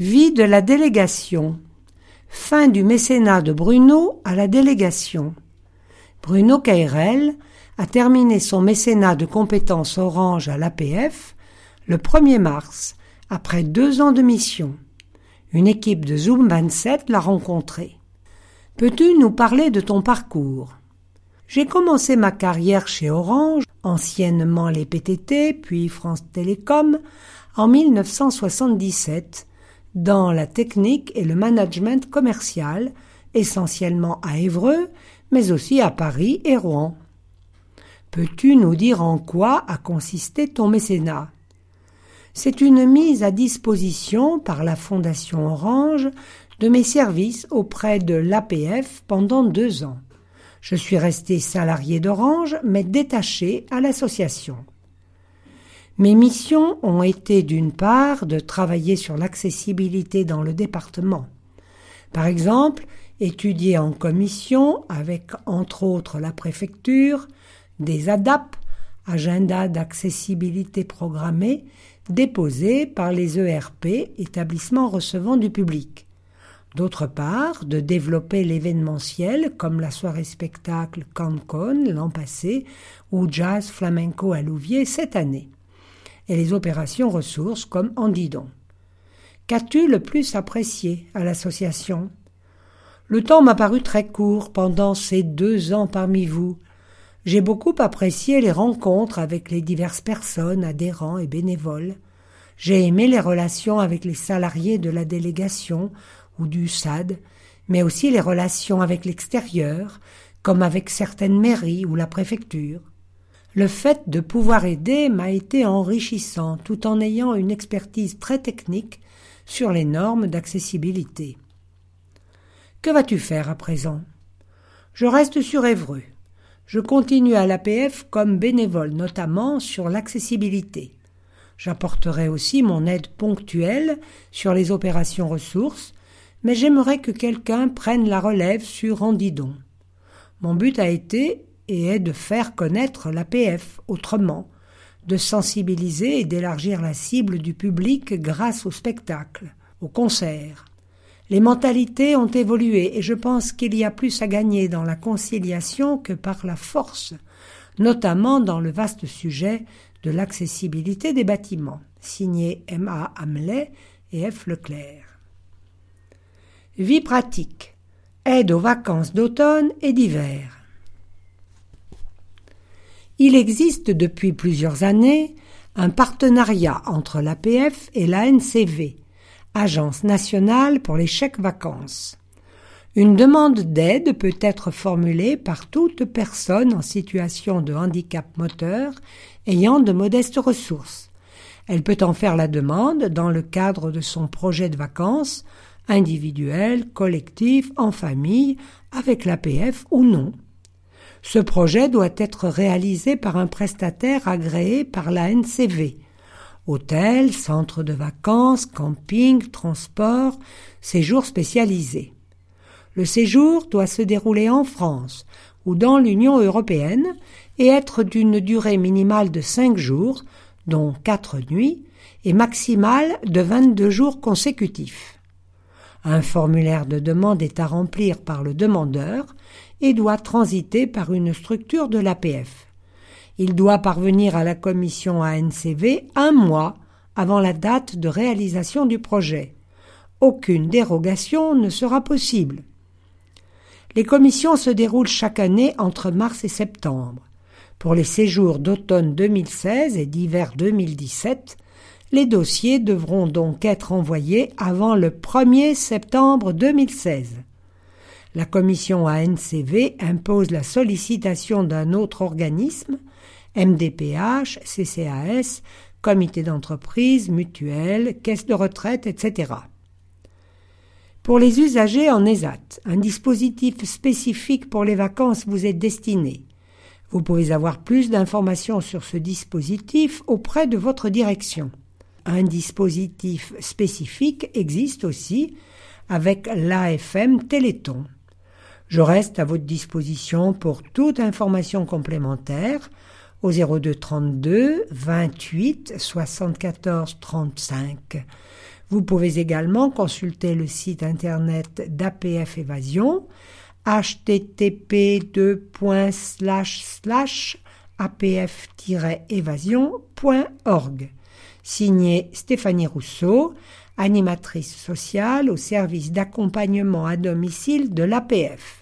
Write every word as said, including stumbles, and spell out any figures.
Vie de la délégation. Fin du mécénat de Bruno à la délégation. Bruno Cayrel a terminé son mécénat de compétences Orange à l'A P F le premier mars, après deux ans de mission. Une équipe de Zoom vingt-sept l'a rencontré. Peux-tu nous parler de ton parcours ? J'ai commencé ma carrière chez Orange, anciennement les P T T, puis France Télécom, en mille neuf cent soixante-dix-sept, dans la technique et le management commercial, essentiellement à Évreux, mais aussi à Paris et Rouen. Peux-tu nous dire en quoi a consisté ton mécénat ? C'est une mise à disposition par la Fondation Orange de mes services auprès de l'A P F pendant deux ans. Je suis resté salarié d'Orange, mais détaché à l'association. Mes missions ont été d'une part de travailler sur l'accessibilité dans le département. Par exemple, étudier en commission, avec entre autres la préfecture, des A D A P, agenda d'accessibilité programmés, déposés par les E R P, établissements recevant du public. D'autre part, de développer l'événementiel comme la soirée spectacle CanCon l'an passé ou Jazz Flamenco à Louviers cette année, et les opérations ressources comme Andidon. Qu'as-tu le plus apprécié à l'association ? Le temps m'a paru très court pendant ces deux ans parmi vous. J'ai beaucoup apprécié les rencontres avec les diverses personnes, adhérents et bénévoles. J'ai aimé les relations avec les salariés de la délégation ou du S A D, mais aussi les relations avec l'extérieur, comme avec certaines mairies ou la préfecture. Le fait de pouvoir aider m'a été enrichissant tout en ayant une expertise très technique sur les normes d'accessibilité. Que vas-tu faire à présent ? Je reste sur Évreux. Je continue à l'A P F comme bénévole, notamment sur l'accessibilité. J'apporterai aussi mon aide ponctuelle sur les opérations ressources, mais j'aimerais que quelqu'un prenne la relève sur Andidon. Mon but a été et est de faire connaître l'A P F autrement, de sensibiliser et d'élargir la cible du public grâce au spectacle, au concert. Les mentalités ont évolué et je pense qu'il y a plus à gagner dans la conciliation que par la force, notamment dans le vaste sujet de l'accessibilité des bâtiments, signé M A Hamelet et F Leclerc. Vie pratique. Aide aux vacances d'automne et d'hiver. Il existe depuis plusieurs années un partenariat entre l'A P F et l'A N C V, Agence nationale pour les chèques vacances. Une demande d'aide peut être formulée par toute personne en situation de handicap moteur ayant de modestes ressources. Elle peut en faire la demande dans le cadre de son projet de vacances, individuel, collectif, en famille, avec l'A P F ou non. Ce projet doit être réalisé par un prestataire agréé par l'A N C V. Hôtel, centre de vacances, camping, transport, séjours spécialisés. Le séjour doit se dérouler en France ou dans l'Union européenne et être d'une durée minimale de cinq jours, dont quatre nuits, et maximale de vingt-deux jours consécutifs. Un formulaire de demande est à remplir par le demandeur et doit transiter par une structure de l'A P F. Il doit parvenir à la commission A N C V un mois avant la date de réalisation du projet. Aucune dérogation ne sera possible. Les commissions se déroulent chaque année entre mars et septembre. Pour les séjours d'automne deux mille seize et d'hiver deux mille dix-sept, les dossiers devront donc être envoyés avant le premier septembre deux mille seize. La commission A N C V impose la sollicitation d'un autre organisme, M D P H, C C A S, comité d'entreprise, mutuelle, caisse de retraite, et cetera. Pour les usagers en E S A T, un dispositif spécifique pour les vacances vous est destiné. Vous pouvez avoir plus d'informations sur ce dispositif auprès de votre direction. Un dispositif spécifique existe aussi avec l'A F M Téléthon. Je reste à votre disposition pour toute information complémentaire au zéro deux trente-deux vingt-huit soixante-quatorze trente-cinq. Vous pouvez également consulter le site internet d'A P F Évasion, h t t p deux slash slash a p f tiret évasion point org. Signé Stéphanie Rousseau, animatrice sociale au service d'accompagnement à domicile de l'A P F.